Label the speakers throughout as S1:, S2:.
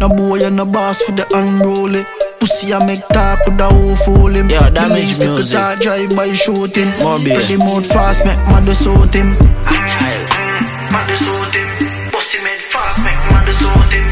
S1: No boy and no boss for the unroll. Pussy I make talk with the whole fool him.
S2: Yeah, damage
S1: music.
S2: music.
S1: Start drive by shoot him.
S2: Ready
S1: mode fast, make mother suit him.
S3: Mother suit him. Pussy made fast, make mother suit him.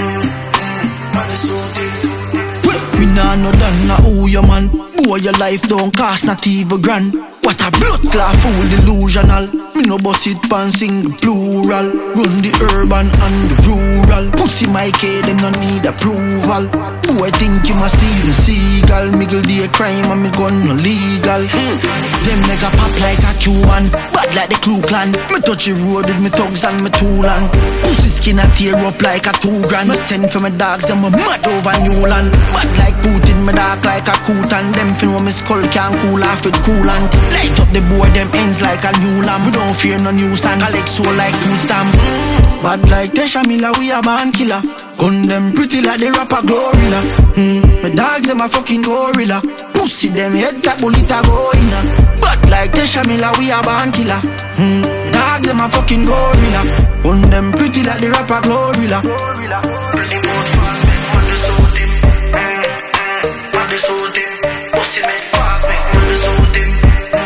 S3: Mother suit him.
S1: Me nah no done, nah who you man. Boy your life don't cost not even grand. What a blood clot fool delusional. Me no bust it pan single plural. Run the urban and the rural. Pussy my kid, them no need approval. Boy think you must steal a seagull. Miggle the crime and me gun no legal. Them nigga pop like a Q1. Bad like the Clue Clan. Me touch the road with me thugs and me toolan. Pussy skin a tear up like a 2 grand. Me send for my dogs, them a mad over Newland. Bad like Putin, me dark like a Kutan. Them fin when me skull can't cool off with coolant. Light up the board, them ends like a new lamp. We don't fear no nuisance. Collect soul like food stamp. Bad like Tesha Miller, we a born killer. Gun them pretty like the rapper Glorilla. My dog them a fucking gorilla. Pussy them head that bullet a go in. Bad like Tesha Miller, we a born killer. Dog them a fucking gorilla. Gun them pretty like the rapper Glorilla.
S3: Pretty more fast, make mother suit him. Mother suit him. Pussy made fast, make mother suit him.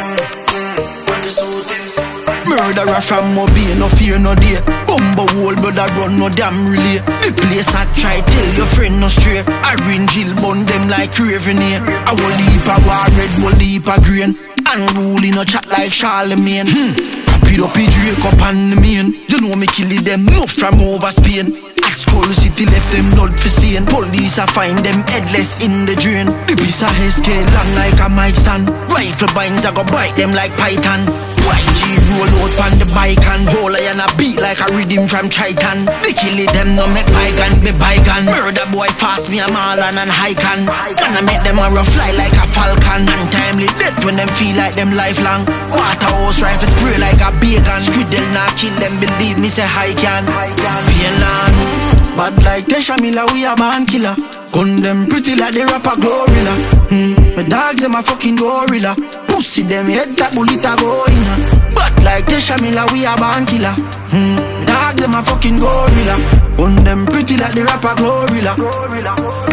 S3: Mother suit him.
S1: Murderer from Mobile, no fear no day. Bumbo hole, brother run no damn relay. The place I try, tell your friend no stray. Orange hill bun them like Raven here. I will leap a war red, will leap a green. Unruly no chat like Charlemagne. Pop it up, he drink up on the main. You know me kill it, them enough from over Spain. At Skull City left them blood for stain. Police I find them headless in the drain. The piece of head scale long like a mic stand. Rifle binds I go bite them like python. YG roll out on the bike and hold and a beat like a rhythm from Triton. They kill it, them no make bygone be bygone. Murder boy fast me a Marlon and Highcan. Gonna make them a rough fly like a falcon. Untimely death when them feel like them lifelong. Waterhouse rifle spray like a bacon. Squidel not kill them, believe me say Highcan. Painland. Bad like Tesha Miller, we a born killer. Gun them pretty like the rapper Glorilla. My dog them a fucking gorilla. Pussy them head that bullet a go in. Bad like Tesha Miller, we a born killer. Dog them a fucking gorilla. Gun them pretty like the rapper Glorilla.